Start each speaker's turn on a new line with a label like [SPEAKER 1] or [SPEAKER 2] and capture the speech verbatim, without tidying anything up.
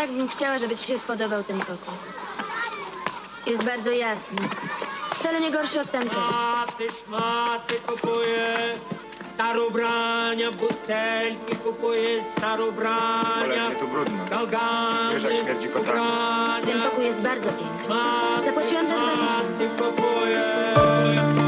[SPEAKER 1] Tak bym chciała, żeby ci się spodobał ten pokój. Jest bardzo jasny. Wcale nie gorszy od tamtego.
[SPEAKER 2] Szmaty, szmaty kupuję, starobrania, butelki kupuję, starobrania,
[SPEAKER 3] Cholernie tu brudno.
[SPEAKER 2] gałgany,
[SPEAKER 3] Wiesz, jak śmierdzi kotami.
[SPEAKER 2] ubrania.
[SPEAKER 1] Ten pokój jest bardzo piękny.
[SPEAKER 2] Szmaty,
[SPEAKER 1] Zapłaciłam za dwa
[SPEAKER 2] szmaty
[SPEAKER 1] miesiące.
[SPEAKER 2] kupuję.